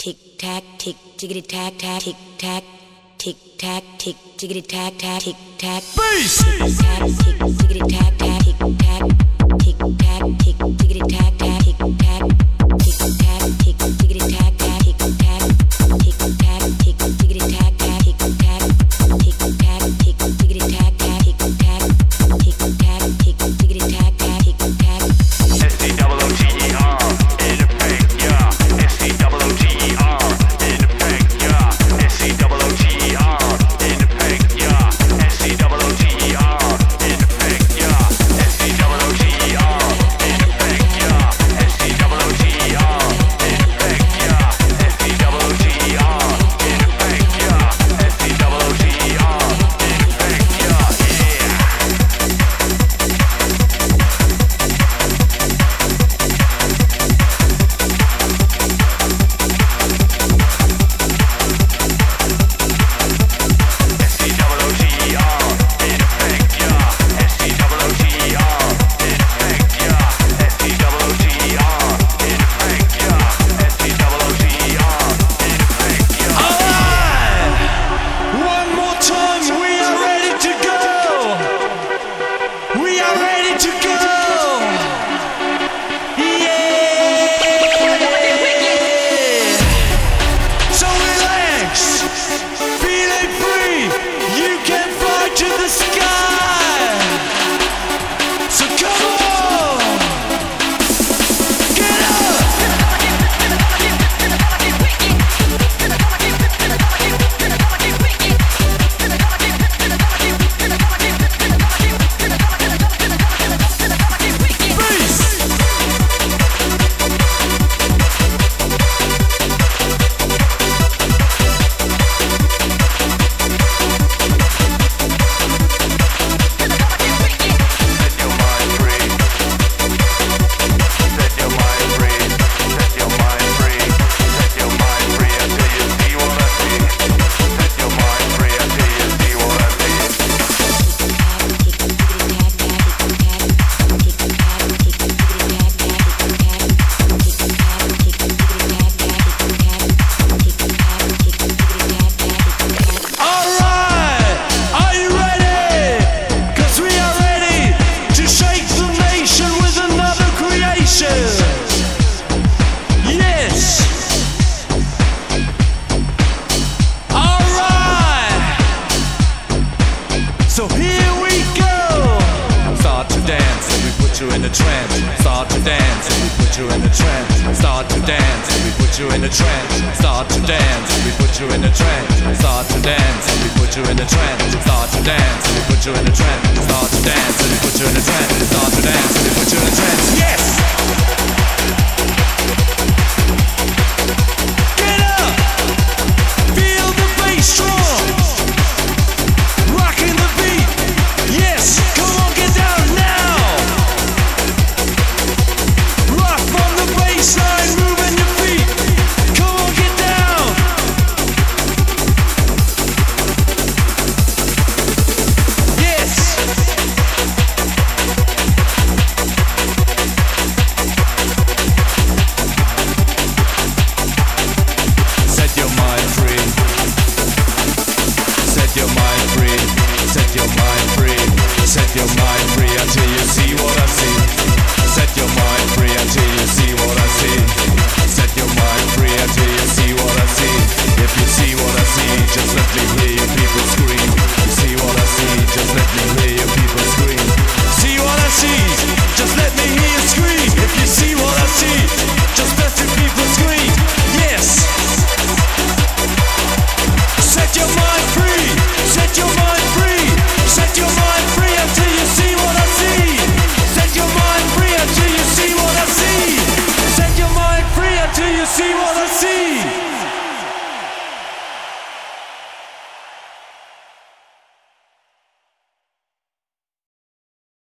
tick tack, tick tickety tack tack, tick tack, tick tack, tick tickety tack tack, tick tack, bass, tick tack, tick tickety tack tack, tick tack, tick tack, tick tickety tack tack, tick tack, tick tack, tick tickety tack tack, tick tack, tick tack, tick tickety tack tack, tick tack, tick tack, tick tickety tack tack, tick tack, tick tack, tick tickety tack tack, tick tack. S-E-double-O-T-E-R in effect, yeah. S-E-double-O-T-E-R in effect, yeah. S-E-double-O-T-E-R in effect, yeah. S-E-double-O-T-E-R in effect, yeah. S-E-double-O-T-E-R in effect, yeah. S-E-double-O-T-E-R in effect, yeah. S-E-double-O-T-E-R in effect, yeah. S-E-double-O-T-E-R in effect, yeah. one more time, we are ready to go. We are ready to go. Yeah. So relax, feeling free. You can fly to the sky. So come on, get up. So here we go. Start to dance and we put you in a trance. Start to dance and we put you in a trance. Start to dance and we put you in a trance. Start to dance and we put you in a trance. Start to dance and we put you in a trance. Start to dance and we put you in a trance. Start to dance and we put you in a trance. Start to dance and we put you in a trance. Yes. Get up. Feel the bass strong. Rocking the beat. Yes, come on, get down now. Rock from the baseline, moving your feet. Come on, get down. Yes. Set your mind free. Set your mind free. Set your mind free. Set your mind free until you see what I see. Set your mind free until you see what I see. Set your mind free until you see what I see. If you see what I see, just let me hear you people scream. You see what I see, just let me hear you people scream. See what I see, just let me hear you scream. If you see what I see, just let the people scream. Yes. Set your mind free. Set your mind free. Set your mind free until you see what I see. Set your mind free until you see what I see. Set your mind free until you see what I see.